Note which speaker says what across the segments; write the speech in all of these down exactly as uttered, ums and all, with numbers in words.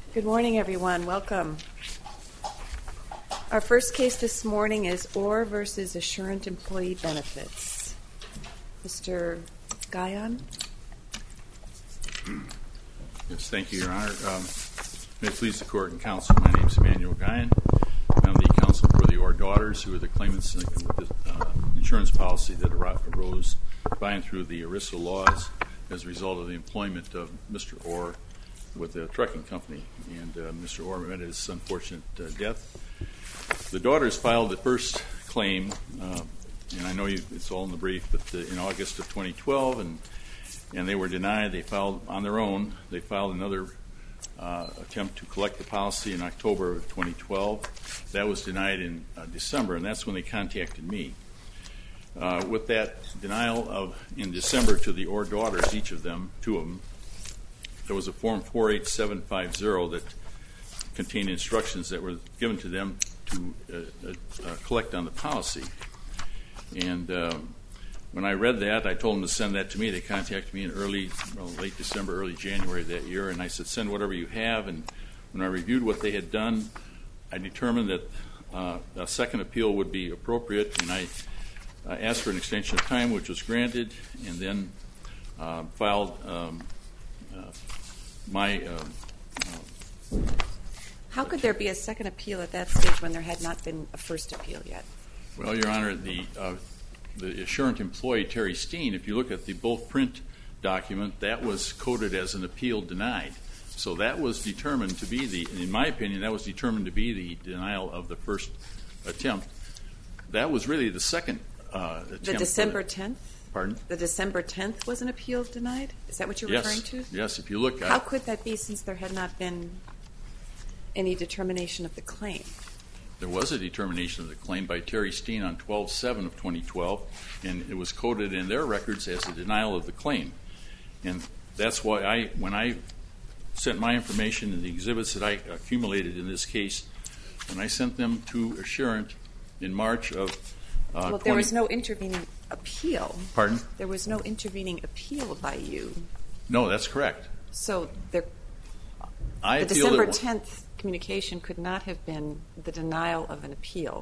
Speaker 1: Good morning, everyone. Welcome. Our first case this morning is Orr v. Assurant Employee Benefits. Mister Guyon?
Speaker 2: Yes, thank you, Your Honor. Um, may it please the Court and Counsel, my name is Emmanuel Guyon. I'm the counsel for the Orr daughters, who are the claimants with the uh, insurance policy that arose by and through the ERISA laws as a result of the employment of Mister Orr with the trucking company, and uh, Mister Orr met his unfortunate uh, death. The daughters filed the first claim, uh, and I know you, it's all in the brief, but uh, in August of twenty twelve, and and they were denied. They filed on their own. They filed another uh, attempt to collect the policy in October of twenty twelve. That was denied in uh, December, and that's when they contacted me. Uh, with that denial of in December to the Orr daughters, each of them, two of them, there was a Form four eight seven five zero that contained instructions that were given to them to uh, uh, collect on the policy. And um, when I read that, I told them to send that to me. They contacted me in early, well, late December, early January of that year, and I said, send whatever you have. And when I reviewed what they had done, I determined that uh, a second appeal would be appropriate, and I uh, asked for an extension of time, which was granted, and then uh, filed um, uh, my... Uh, uh,
Speaker 1: How could there be a second appeal at that stage when there had not been a first appeal yet?
Speaker 2: Well, Your Honor, the uh, the Assurant employee, Terry Steen, if you look at the bulk print document, that was coded as an appeal denied. So that was determined to be the, in my opinion, that was determined to be the denial of the first attempt. That was really the second uh, attempt.
Speaker 1: The December tenth?
Speaker 2: Pardon?
Speaker 1: The December tenth was an appeal denied? Is that what you're
Speaker 2: yes.
Speaker 1: referring to?
Speaker 2: Yes, if you look at
Speaker 1: How could that be since there had not been any determination of the claim?
Speaker 2: There was a determination of the claim by Terry Steen on twelve seven of twenty twelve, and it was coded in their records as a denial of the claim. And that's why I, when I sent my information and the exhibits that I accumulated in this case, when I sent them to Assurant in March of uh,
Speaker 1: Well, there was no intervening appeal.
Speaker 2: Pardon?
Speaker 1: There was no intervening appeal by you.
Speaker 2: No, that's correct.
Speaker 1: So there,
Speaker 2: I
Speaker 1: the
Speaker 2: feel
Speaker 1: December
Speaker 2: that
Speaker 1: tenth communication could not have been the denial of an appeal.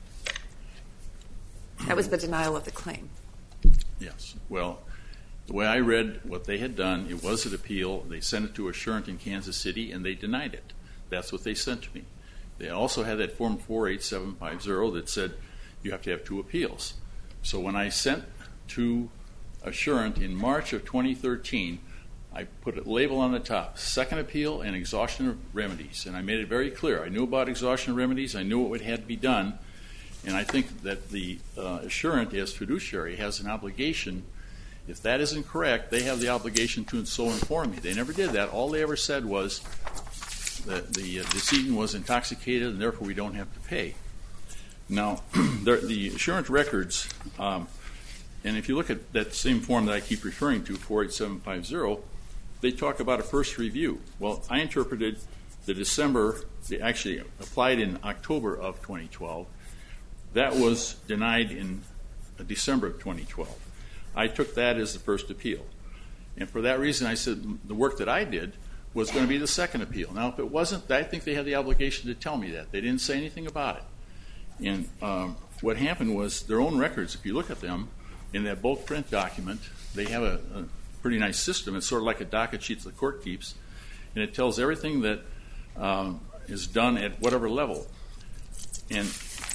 Speaker 1: That was the denial of the claim.
Speaker 2: Yes. Well, the way I read what they had done, it was an appeal. They sent it to Assurant in Kansas City, and they denied it. That's what they sent to me. They also had that Form four eight seven five zero that said you have to have two appeals. So when I sent to Assurant in March of twenty thirteen, I put a label on the top, second appeal and exhaustion of remedies. And I made it very clear. I knew about exhaustion of remedies. I knew what had to be done. And I think that the uh, Assurant, as fiduciary, has an obligation. If that isn't correct, they have the obligation to so inform me. They never did that. All they ever said was that the uh, decedent was intoxicated and therefore we don't have to pay. Now, the Assurant records, um, and if you look at that same form that I keep referring to, four eight seven five zero, they talk about a first review. Well, I interpreted the December, they actually applied in October of twenty twelve. That was denied in December of twenty twelve. I took that as the first appeal. And for that reason, I said the work that I did was going to be the second appeal. Now, if it wasn't, I think they had the obligation to tell me that. They didn't say anything about it. And um, what happened was their own records, if you look at them, in that bulk print document, they have a, a pretty nice system. It's sort of like a docket sheet the court keeps, and it tells everything that um, is done at whatever level. And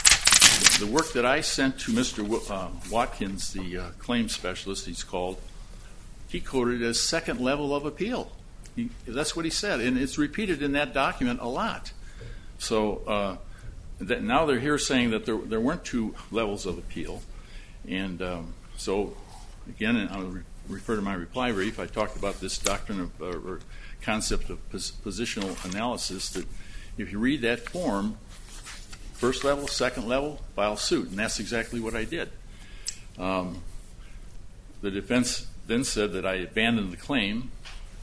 Speaker 2: the work that I sent to Mister W- uh, Watkins, the uh, claims specialist he's called, he coded it as second level of appeal. He, that's what he said, and it's repeated in that document a lot. So uh, that now they're here saying that there, there weren't two levels of appeal. And um, so, again, and I'll re- refer to my reply brief, I talked about this doctrine of, uh, or concept of pos- positional analysis, that if you read that form, first level, second level, file suit, and that's exactly what I did. Um, the defense then said that I abandoned the claim,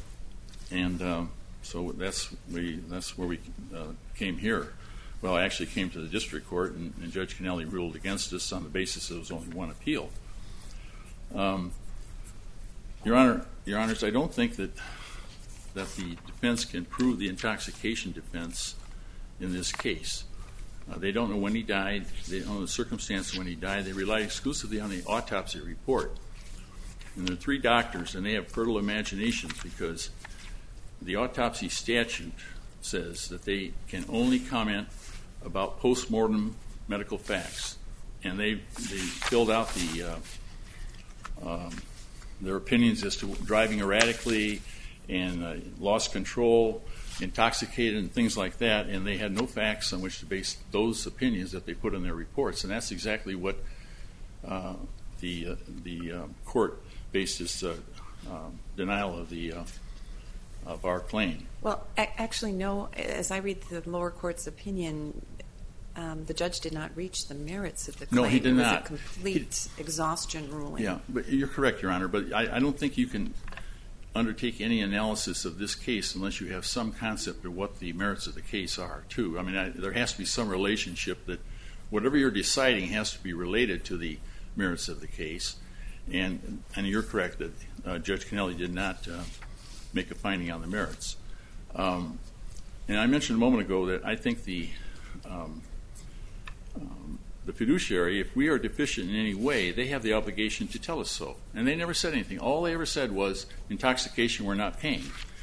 Speaker 2: and um, so that's we that's where we uh, came here. Well, I actually came to the district court, and, and Judge Kennelly ruled against us on the basis that there was only one appeal. Um, Your Honor, Your Honors, I don't think that that the defense can prove the intoxication defense in this case. Uh, they don't know when he died. They don't know the circumstances when he died. They rely exclusively on the autopsy report. And there are three doctors, and they have fertile imaginations because the autopsy statute says that they can only comment about post-mortem medical facts. And they they filled out the uh, um, their opinions as to driving erratically and uh, lost control, intoxicated, and things like that, and they had no facts on which to base those opinions that they put in their reports. And that's exactly what uh, the uh, the uh, court based its uh, uh, denial of the uh, of our claim.
Speaker 1: Well, a- actually, no. As I read the lower court's opinion, um, the judge did not reach the merits of the claim.
Speaker 2: No, he did
Speaker 1: it was
Speaker 2: not.
Speaker 1: a complete he, exhaustion ruling.
Speaker 2: Yeah, but you're correct, Your Honor. But I, I don't think you can undertake any analysis of this case unless you have some concept of what the merits of the case are, too. I mean, I, there has to be some relationship that whatever you're deciding has to be related to the merits of the case. And and you're correct that uh, Judge Kennelly did not uh, make a finding on the merits. Um, and I mentioned a moment ago that I think the um, um, the fiduciary, if we are deficient in any way, they have the obligation to tell us so. And they never said anything. All they ever said was, intoxication, we're not paying.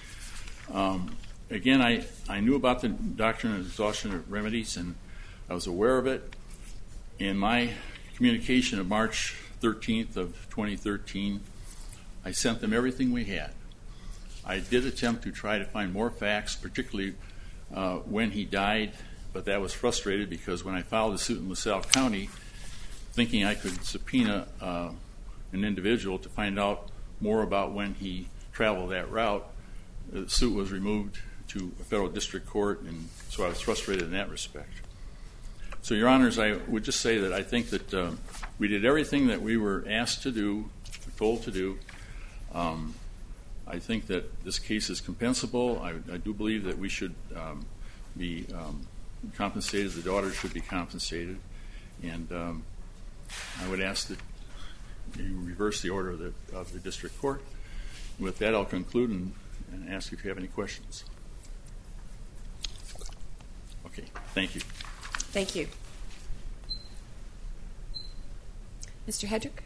Speaker 2: Um, again, I, I knew about the doctrine of exhaustion of remedies, and I was aware of it. In my communication of March thirteenth of twenty thirteen, I sent them everything we had. I did attempt to try to find more facts, particularly uh, when he died, but that was frustrated because when I filed a suit in LaSalle County, thinking I could subpoena uh, an individual to find out more about when he traveled that route, the suit was removed to a federal district court, and so I was frustrated in that respect. So, Your Honors, I would just say that I think that uh, we did everything that we were asked to do, told to do. Um, I think that this case is compensable. I, I do believe that we should um, be um, compensated. The daughter should be compensated. And um, I would ask that you reverse the order of the, of the district court. With that, I'll conclude and, and ask if you have any questions. Okay, thank you.
Speaker 1: Thank you. Mister Hedrick?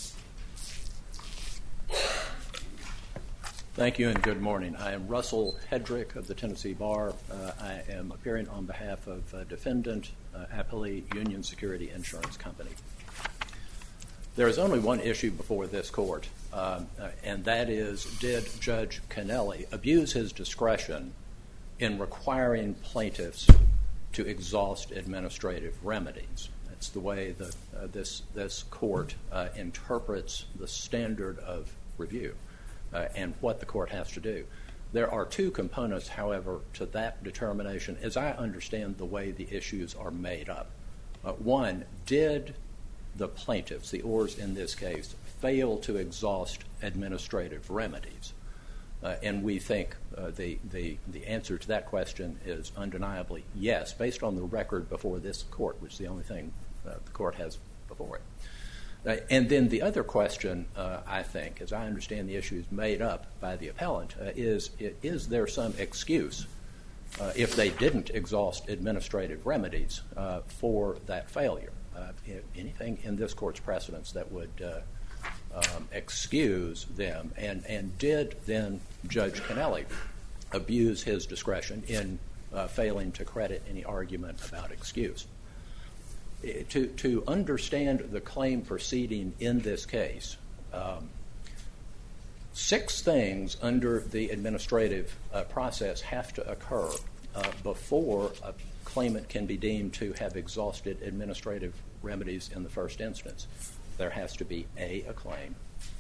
Speaker 3: Thank you and good morning. I am Russell Hedrick of the Tennessee Bar. Uh, I am appearing on behalf of uh, defendant uh, Appellee Union Security Insurance Company. There is only one issue before this court, uh, uh, and that is, did Judge Kennelly abuse his discretion in requiring plaintiffs to exhaust administrative remedies? That's the way that uh, this, this court uh, interprets the standard of review. Uh, and what the court has to do. There are two components, however, to that determination, as I understand the way the issues are made up. Uh, one, did the plaintiffs, the Orrs in this case, fail to exhaust administrative remedies? Uh, and we think uh, the, the, the answer to that question is undeniably yes, based on the record before this court, which is the only thing uh, the court has before it. Uh, and then the other question, uh, I think, as I understand the issues made up by the appellant, uh, is, is there some excuse uh, if they didn't exhaust administrative remedies uh, for that failure? Uh, anything in this court's precedents that would uh, um, excuse them? And, and did then Judge Kennelly abuse his discretion in uh, failing to credit any argument about excuse? To, to understand the claim proceeding in this case, um, six things under the administrative uh, process have to occur uh, before a claimant can be deemed to have exhausted administrative remedies in the first instance. There has to be A, a claim.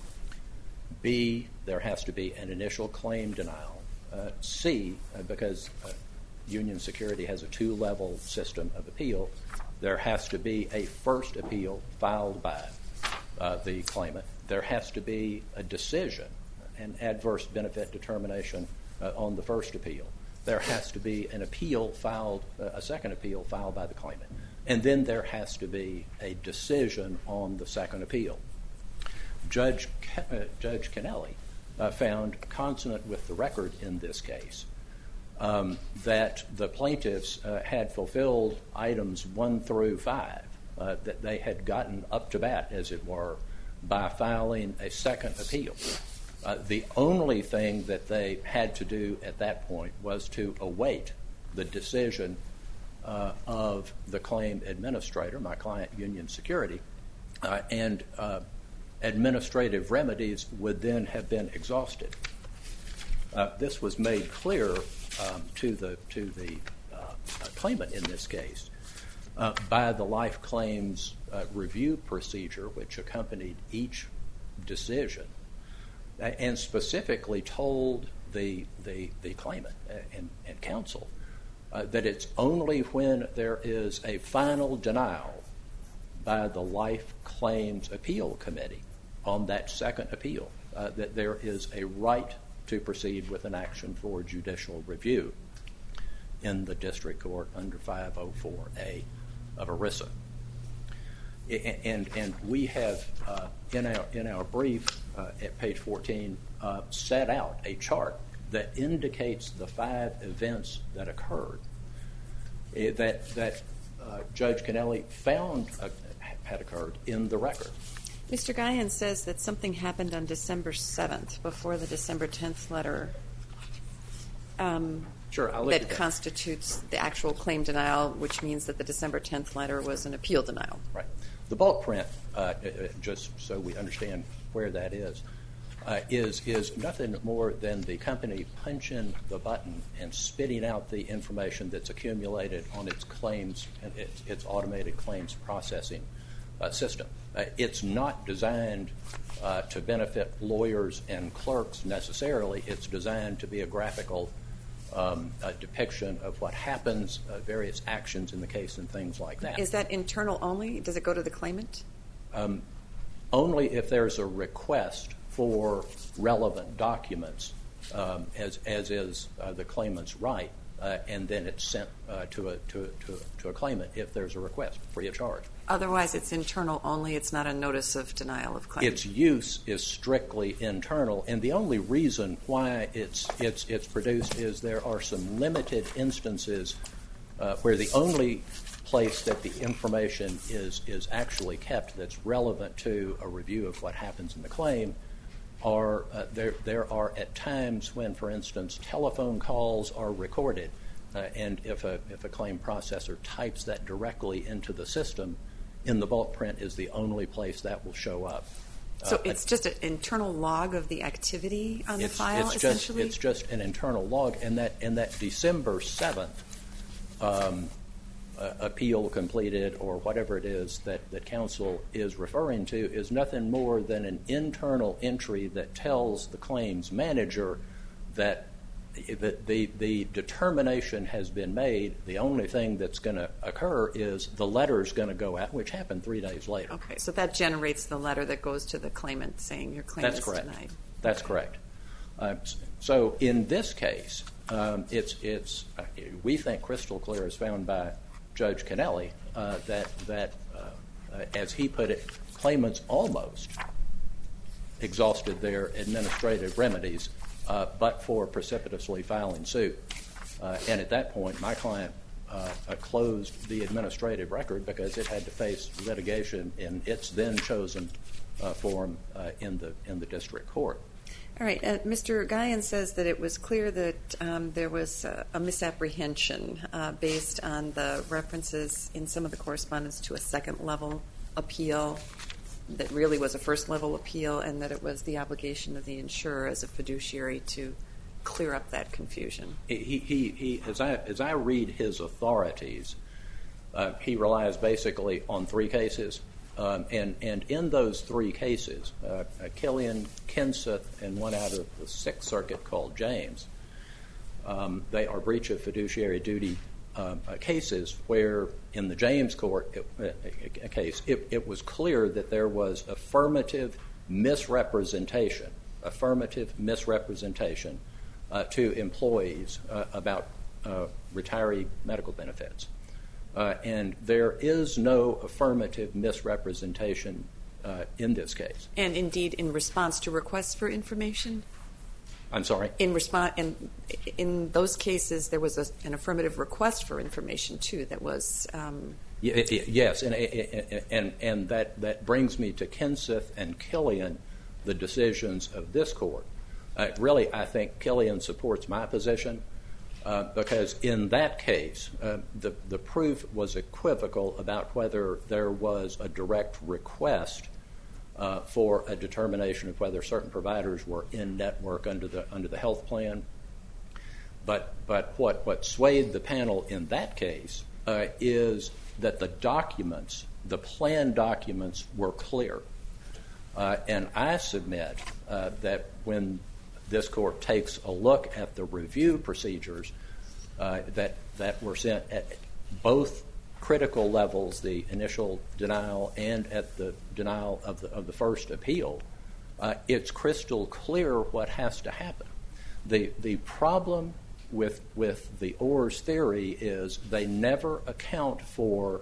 Speaker 3: B, there has to be an initial claim denial. Uh, C, uh, because uh, Union Security has a two-level system of appeal, there has to be a first appeal filed by uh, the claimant. There has to be a decision, an adverse benefit determination uh, on the first appeal. There has to be an appeal filed, uh, a second appeal filed by the claimant. And then there has to be a decision on the second appeal. Judge, Ke- uh, Judge Kennelly uh, found, consonant with the record in this case, um, that the plaintiffs uh, had fulfilled items one through five, uh, that they had gotten up to bat, as it were, by filing a second appeal. Uh, the only thing that they had to do at that point was to await the decision uh, of the claim administrator, my client, Union Security, uh, and uh, administrative remedies would then have been exhausted. Uh, this was made clear um, to the to the uh, claimant in this case uh, by the life claims uh, review procedure, which accompanied each decision, uh, and specifically told the the, the claimant and, and counsel uh, that it's only when there is a final denial by the Life Claims Appeal Committee on that second appeal uh, that there is a right to proceed with an action for judicial review in the district court under five oh four A of ERISA. And, and we have uh, in our in our brief uh, at page fourteen uh, set out a chart that indicates the five events that occurred uh, that that uh, Judge Kennelly found uh, had occurred in the record.
Speaker 1: Mister Guyon says that something happened on December seventh before the December tenth letter um,
Speaker 3: sure, I'll look
Speaker 1: that,
Speaker 3: at that
Speaker 1: constitutes the actual claim denial, which means that the December tenth letter was an appeal denial.
Speaker 3: Right. The bulk print, uh, just so we understand where that is, uh, is is nothing more than the company punching the button and spitting out the information that's accumulated on its claims and its, its automated claims processing uh, system. Uh, it's not designed uh, to benefit lawyers and clerks necessarily. It's designed to be a graphical um, a depiction of what happens, uh, various actions in the case, and things like that.
Speaker 1: Is that internal only? Does it go to the claimant?
Speaker 3: Um, only if there's a request for relevant documents, um, as as is uh, the claimant's right, uh, and then it's sent uh, to a to a, to a, to a claimant if there's a request, free of charge.
Speaker 1: Otherwise, it's internal only. It's not a notice of denial of claim.
Speaker 3: Its use is strictly internal, and the only reason why it's it's it's produced is there are some limited instances uh, where the only place that the information is is actually kept that's relevant to a review of what happens in the claim are uh, there there are at times when, for instance, telephone calls are recorded, uh, and if a if a claim processor types that directly into the system, in the bulk print is the only place that will show up.
Speaker 1: So
Speaker 3: uh,
Speaker 1: it's just an internal log of the activity on the
Speaker 3: it's,
Speaker 1: file,
Speaker 3: it's
Speaker 1: essentially?
Speaker 3: Just, it's just an internal log, and that and that December seventh um, uh, appeal completed, or whatever it is that, that counsel is referring to, is nothing more than an internal entry that tells the claims manager that The, the, the determination has been made. The only thing that's going to occur is the letter's going to go out, which happened three days later.
Speaker 1: Okay, so that generates the letter that goes to the claimant saying your claim
Speaker 3: That's
Speaker 1: is
Speaker 3: correct.
Speaker 1: denied.
Speaker 3: That's
Speaker 1: okay.
Speaker 3: correct. Uh, so in this case, um, it's it's uh, we think crystal clear, as found by Judge Kennelly, uh, that that uh, uh, as he put it, claimants almost exhausted their administrative remedies. Uh, but for precipitously filing suit. Uh, and at that point, my client uh, uh, closed the administrative record because it had to face litigation in its then chosen uh, form uh, in the in the district court.
Speaker 1: All right. Uh, Mister Guyon says that it was clear that um, there was uh, a misapprehension uh, based on the references in some of the correspondence to a second-level appeal that really was a first-level appeal, and that it was the obligation of the insurer as a fiduciary to clear up that confusion.
Speaker 3: He, he, he as I as I read his authorities, uh, he relies basically on three cases, um, and and in those three cases, uh, Killian, Kenseth, and one out of the Sixth Circuit called James, um, they are breach of fiduciary duty Um, uh, cases where, in the James court it, uh, case, it, it was clear that there was affirmative misrepresentation, affirmative misrepresentation uh, to employees uh, about uh, retiree medical benefits. Uh, and there is no affirmative misrepresentation uh, in this case.
Speaker 1: And indeed, in response to requests for information?
Speaker 3: I'm sorry?
Speaker 1: In response, in, in those cases, there was a, an affirmative request for information, too, that was... Um,
Speaker 3: Yes, and and and that, that brings me to Kenseth and Killian, the decisions of this court. Uh, really, I think Killian supports my position uh, because in that case, uh, the, the proof was equivocal about whether there was a direct request uh, for a determination of whether certain providers were in network under the under the health plan. But but what, what swayed the panel in that case uh, is that the documents, the plan documents, were clear. Uh, and I submit uh, that when this court takes a look at the review procedures uh, that that were sent at both critical levels, the initial denial and at the denial of the of the first appeal, uh, it's crystal clear what has to happen. The the problem with with the Orr's theory is they never account for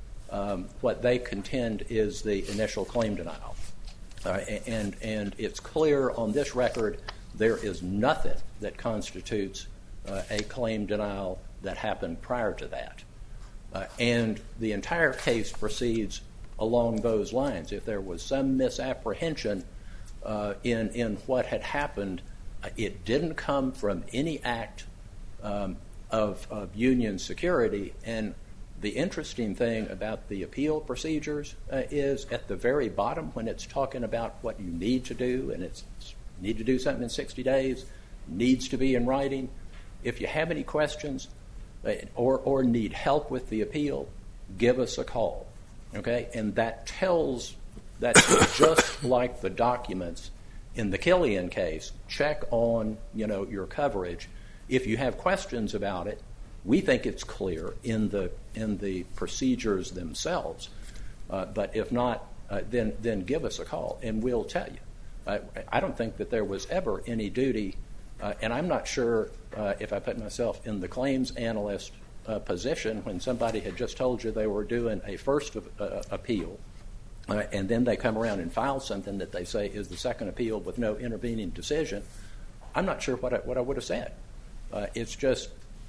Speaker 3: um, what they contend is the initial claim denial. Uh, and and it's clear on this record there is nothing that constitutes uh, a claim denial that happened prior to that. Uh, and the entire case proceeds along those lines. If there was some misapprehension uh, in, in what had happened, uh, it didn't come from any act um, of, of union security. And the interesting thing about the appeal procedures uh, is at the very bottom when it's talking about what you need to do, and it's need to do something in sixty days, needs to be in writing. If you have any questions uh, or, or need help with the appeal, give us a call, okay? And that tells, that's just like the documents in the Killian case. Check on, you know, your coverage. If you have questions about it, we think it's clear in the in the procedures themselves. Uh, but if not, uh, then then give us a call and we'll tell you. Uh, I don't think that there was ever any duty, uh, and I'm not sure uh, if I put myself in the claims analyst uh, position when somebody had just told you they were doing a first uh, appeal, uh, and then they come around and file something that they say is the second appeal with no intervening decision. I'm not sure what I, what I would have said. Uh, it's just,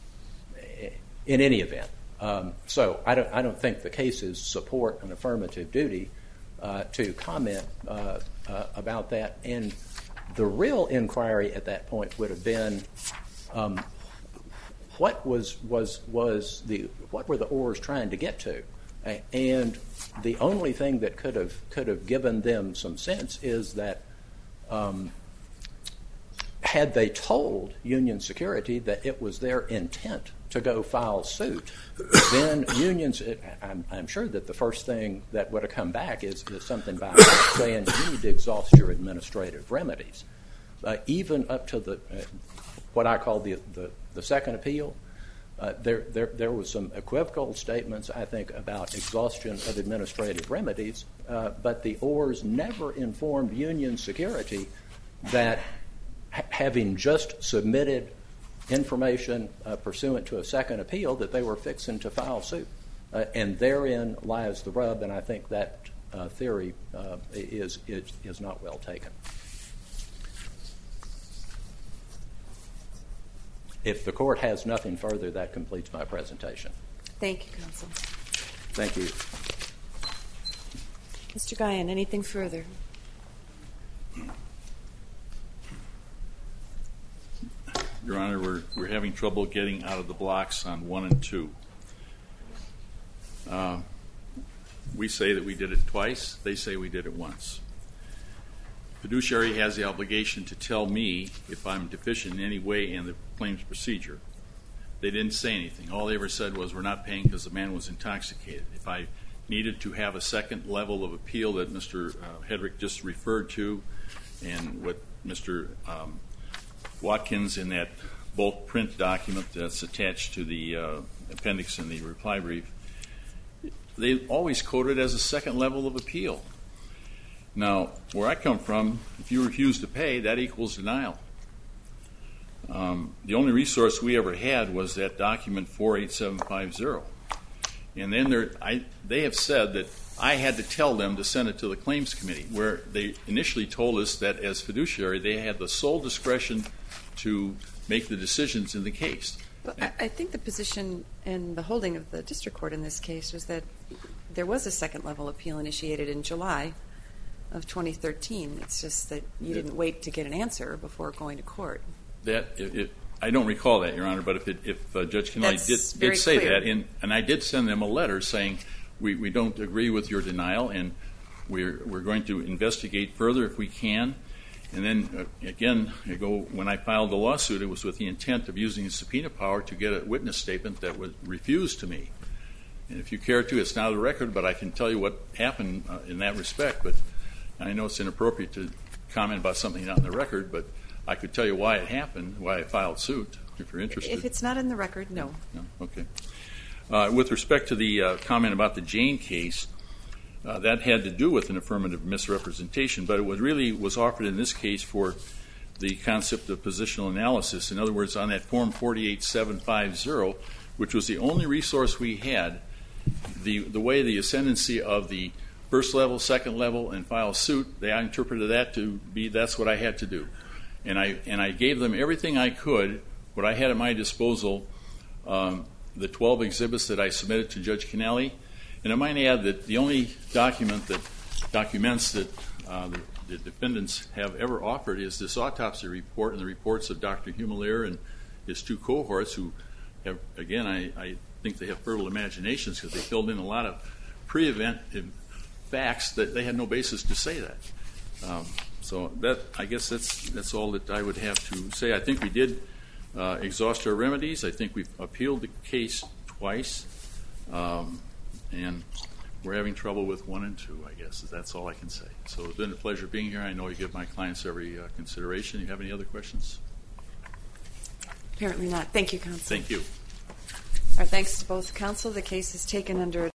Speaker 3: in any event. Um, so I don't, I don't think the cases support an affirmative duty uh, to comment uh, uh, about that. And the real inquiry at that point would have been um, what was was was the what were the Orrs trying to get to? Uh, and the only thing that could have could have given them some sense is that um, had they told Union Security that it was their intent to go file suit, then unions, I'm, I'm sure that the first thing that would have come back is, is something by saying you need to exhaust your administrative remedies. Uh, even up to the uh, what I call the, the, the second appeal, uh, there, there, there was some equivocal statements, I think, about exhaustion of administrative remedies, uh, but the Orrs never informed Union Security that ha- having just submitted information uh, pursuant to a second appeal that they were fixing to file suit. Uh, and therein lies the rub, and I think that uh, theory uh, is, is is not well taken. If the court has nothing further, that completes my presentation.
Speaker 1: Thank you, counsel.
Speaker 3: Thank you.
Speaker 1: Mister Guyon, anything further?
Speaker 2: Your Honor, we're, we're having trouble getting out of the blocks on one and two. Uh, we say that we did it twice. They say we did it once. Fiduciary has the obligation to tell me if I'm deficient in any way in the claims procedure. They didn't say anything. All they ever said was we're not paying because the man was intoxicated. If I needed to have a second level of appeal that Mister Uh, Hedrick just referred to, and what Mister Um, Watkins in that bulk print document that's attached to the uh, appendix in the reply brief, they always quote it as a second level of appeal. Now, where I come from, if you refuse to pay, that equals denial. Um, the only resource we ever had was that document four eight seven five zero. And then there, I, they have said that I had to tell them to send it to the claims committee, where they initially told us that as fiduciary they had the sole discretion to make the decisions in the case.
Speaker 1: But I, I think the position and the holding of the district court in this case was that there was a second level appeal initiated in July of twenty thirteen. It's just that you didn't wait to get an answer before going to court.
Speaker 2: That it, it, I don't recall that, Your Honor, but if, it, if uh, Judge Kennelly did, did say
Speaker 1: clear.
Speaker 2: that, and, and I did send them a letter saying we, we don't agree with your denial, and we're, we're going to investigate further if we can. And then, uh, again, I go, when I filed the lawsuit, it was with the intent of using a subpoena power to get a witness statement that was refused to me. And if you care to, it's not a record, but I can tell you what happened uh, in that respect. But I know it's inappropriate to comment about something not in the record, but I could tell you why it happened, why I filed suit, if you're interested.
Speaker 1: If it's not in the record, no.
Speaker 2: No? Okay. Uh, with respect to the uh, comment about the Jane case, uh, that had to do with an affirmative misrepresentation, but it was really was offered in this case for the concept of positional analysis. In other words, on that form forty-eight seven fifty, which was the only resource we had, the, the way the ascendancy of the first level, second level, and file suit, they interpreted that to be that's what I had to do. And I and I gave them everything I could, what I had at my disposal, um, the twelve exhibits that I submitted to Judge Kennelly. And I might add that the only document that documents that uh, the, the defendants have ever offered is this autopsy report and the reports of Doctor Humilier and his two cohorts, who have, again, I, I think they have fertile imaginations because they filled in a lot of pre-event facts that they had no basis to say that. Um, so that I guess that's that's all that I would have to say. I think we did uh, exhaust our remedies. I think we've appealed the case twice, um, and we're having trouble with one and two, I guess. That's all I can say. So it's been a pleasure being here. I know you give my clients every uh, consideration. You have any other questions?
Speaker 1: Apparently not. Thank you, counsel.
Speaker 2: Thank you.
Speaker 1: Our thanks to both counsel. The case is taken under